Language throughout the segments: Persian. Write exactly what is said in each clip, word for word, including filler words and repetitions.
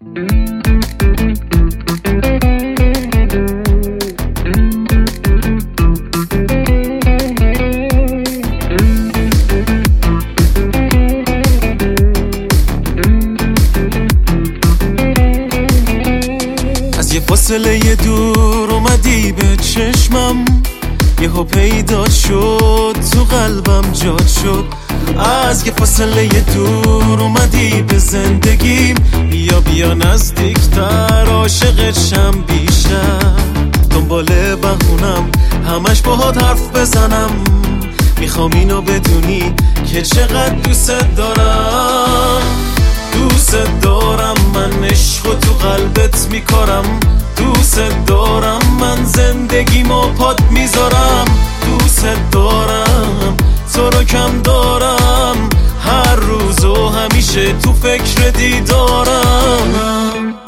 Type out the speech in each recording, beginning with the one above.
از یه فاصله یه دور اومدی به چشمم، یهو پیدا شد تو قلبم جات شد. از یه فاصله یه دور اومدی به زندگیم، بیا بیا نزدیکتر عاشقت شم بیشتر. دنبال بهونم همش باهات حرف بزنم، میخوام اینو بدونی که چقدر دوست دارم. دوست دارم من عشقو تو قلبت میکارم، دوست دارم من زندگیمو پات میذارم. دوست دارم تو رو کم دارم، هر روز و همیشه تو فکر دیدارم.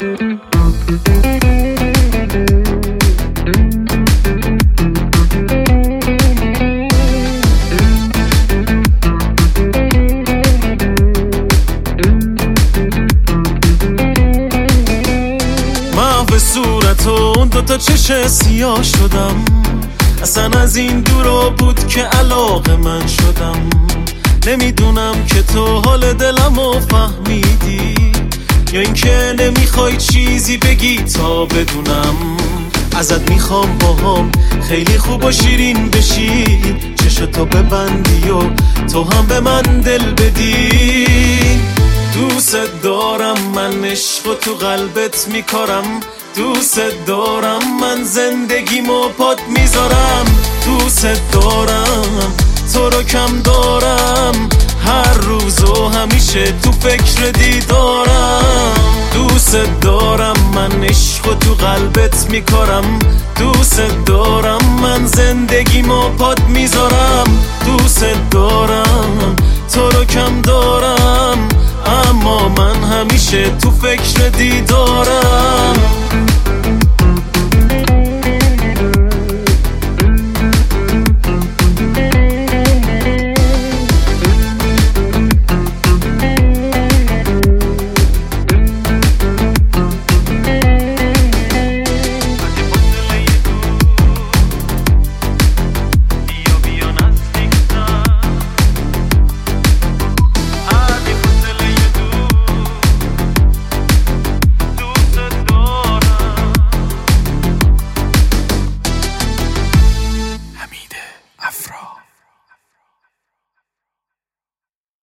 محو صورت و اون دوتا چش سیاه شدم، اصلا از این دورا بود که علاقه من شدم. نمیدونم که تو حال دلمو فهمیدی یا اینکه نمیخوای چیزی بگی تا بدونم. ازت میخوام باهام خیلی خوب و شیرین بشی، چشتو ببندی و تو هم به من دل بدی. دوست دارم من عشقو تو قلبت میکارم، دوست دارم من زندگیمو پات میذارم. دوست دارم تو رو کم دارم، هر روز و همیشه تو فکر دیدارم. دوست دارم من عشقو تو قلبت میکارم، دوست دارم من زندگیمو پات میذارم. دوست دارم تو رو کم دارم، اما من همیشه تو فکر دیدارم.